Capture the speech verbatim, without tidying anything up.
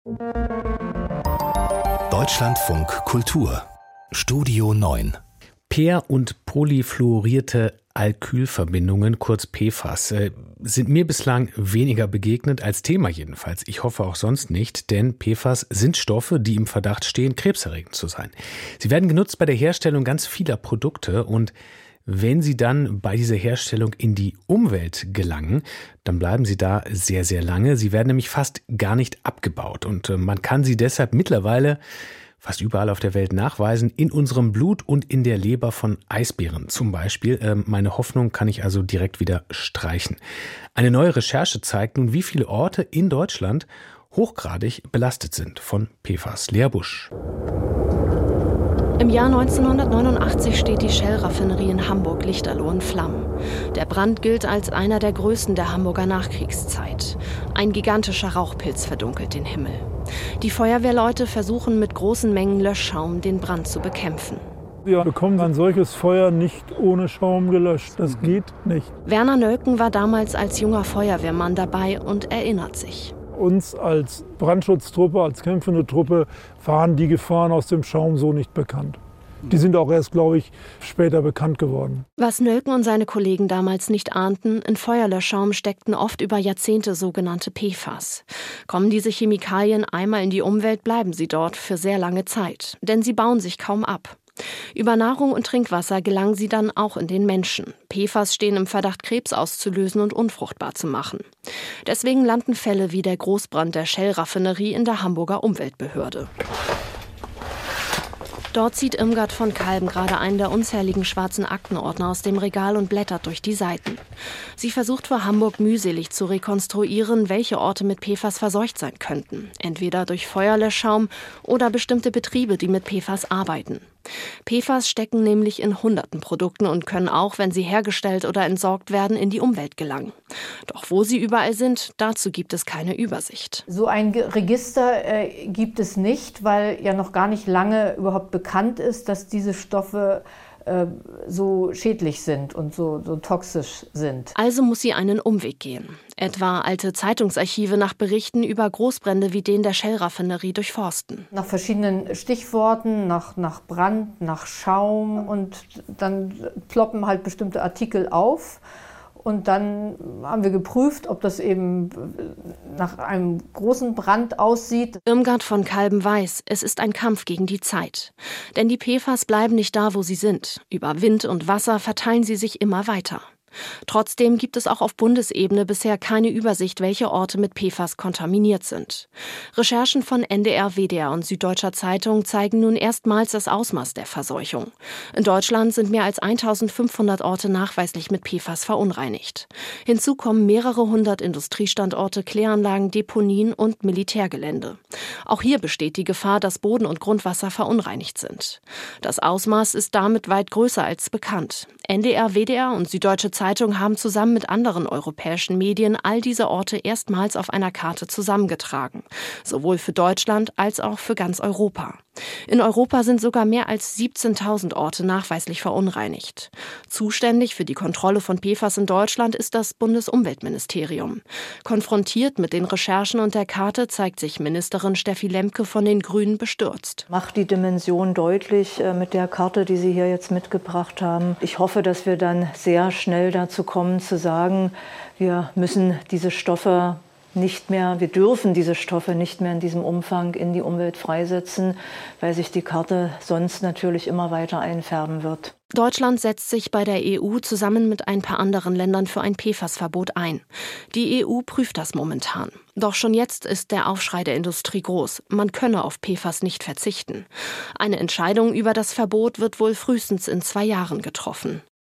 Deutschlandfunk Kultur Studio neun. Per- und polyfluorierte Alkylverbindungen, kurz P F A S, sind mir bislang weniger begegnet, als Thema jedenfalls. Ich hoffe auch sonst nicht, denn P F A S sind Stoffe, die im Verdacht stehen, krebserregend zu sein. Sie werden genutzt bei der Herstellung ganz vieler Produkte und wenn sie dann bei dieser Herstellung in die Umwelt gelangen, dann bleiben sie da sehr, sehr lange. Sie werden nämlich fast gar nicht abgebaut und man kann sie deshalb mittlerweile fast überall auf der Welt nachweisen, in unserem Blut und in der Leber von Eisbären zum Beispiel. Ähm, meine Hoffnung kann ich also direkt wieder streichen. Eine neue Recherche zeigt nun, wie viele Orte in Deutschland hochgradig belastet sind von P F A S. Lea Busch. Im Jahr neunzehnhundertneunundachtzig steht die Shell-Raffinerie in Hamburg-Lichterloh in Flammen. Der Brand gilt als einer der größten der Hamburger Nachkriegszeit. Ein gigantischer Rauchpilz verdunkelt den Himmel. Die Feuerwehrleute versuchen mit großen Mengen Löschschaum den Brand zu bekämpfen. Wir bekommen ein solches Feuer nicht ohne Schaum gelöscht. Das geht nicht. Werner Nölken war damals als junger Feuerwehrmann dabei und erinnert sich. Uns als Brandschutztruppe, als kämpfende Truppe waren die Gefahren aus dem Schaum so nicht bekannt. Die sind auch erst, glaube ich, später bekannt geworden. Was Nölken und seine Kollegen damals nicht ahnten, in Feuerlöschschaum steckten oft über Jahrzehnte sogenannte P F A S. Kommen diese Chemikalien einmal in die Umwelt, bleiben sie dort für sehr lange Zeit. Denn sie bauen sich kaum ab. Über Nahrung und Trinkwasser gelangen sie dann auch in den Menschen. P F A S stehen im Verdacht, Krebs auszulösen und unfruchtbar zu machen. Deswegen landen Fälle wie der Großbrand der Shell-Raffinerie in der Hamburger Umweltbehörde. Dort zieht Irmgard von Kalben gerade einen der unzähligen schwarzen Aktenordner aus dem Regal und blättert durch die Seiten. Sie versucht für Hamburg mühselig zu rekonstruieren, welche Orte mit P F A S verseucht sein könnten. Entweder durch Feuerlöschschaum oder bestimmte Betriebe, die mit P F A S arbeiten. P F A S stecken nämlich in hunderten Produkten und können auch, wenn sie hergestellt oder entsorgt werden, in die Umwelt gelangen. Doch wo sie überall sind, dazu gibt es keine Übersicht. So ein Register äh, gibt es nicht, weil ja noch gar nicht lange überhaupt bekannt ist, dass diese Stoffe äh, so schädlich sind und so, so toxisch sind. Also muss sie einen Umweg gehen. Etwa alte Zeitungsarchive nach Berichten über Großbrände wie den der Shell-Raffinerie durchforsten. Nach verschiedenen Stichworten, nach, nach Brand, nach Schaum und dann ploppen halt bestimmte Artikel auf. Und dann haben wir geprüft, ob das eben nach einem großen Brand aussieht. Irmgard von Kalben weiß, es ist ein Kampf gegen die Zeit. Denn die P F A S bleiben nicht da, wo sie sind. Über Wind und Wasser verteilen sie sich immer weiter. Trotzdem gibt es auch auf Bundesebene bisher keine Übersicht, welche Orte mit P F A S kontaminiert sind. Recherchen von N D R, W D R und Süddeutscher Zeitung zeigen nun erstmals das Ausmaß der Verseuchung. In Deutschland sind mehr als eintausendfünfhundert Orte nachweislich mit P F A S verunreinigt. Hinzu kommen mehrere hundert Industriestandorte, Kläranlagen, Deponien und Militärgelände. Auch hier besteht die Gefahr, dass Boden und Grundwasser verunreinigt sind. Das Ausmaß ist damit weit größer als bekannt. N D R, W D R und Süddeutsche Zeitung haben zusammen mit anderen europäischen Medien all diese Orte erstmals auf einer Karte zusammengetragen. Sowohl für Deutschland als auch für ganz Europa. In Europa sind sogar mehr als siebzehntausend Orte nachweislich verunreinigt. Zuständig für die Kontrolle von P F A S in Deutschland ist das Bundesumweltministerium. Konfrontiert mit den Recherchen und der Karte zeigt sich Ministerin Steffi Lemke von den Grünen bestürzt. Macht die Dimension deutlich mit der Karte, die Sie hier jetzt mitgebracht haben. Ich hoffe, dass wir dann sehr schnell dazu kommen zu sagen, wir müssen diese Stoffe nicht mehr, wir dürfen diese Stoffe nicht mehr in diesem Umfang in die Umwelt freisetzen, weil sich die Karte sonst natürlich immer weiter einfärben wird. Deutschland setzt sich bei der E U zusammen mit ein paar anderen Ländern für ein P F A S-Verbot ein. Die E U prüft das momentan. Doch schon jetzt ist der Aufschrei der Industrie groß. Man könne auf P F A S nicht verzichten. Eine Entscheidung über das Verbot wird wohl frühestens in zwei Jahren getroffen.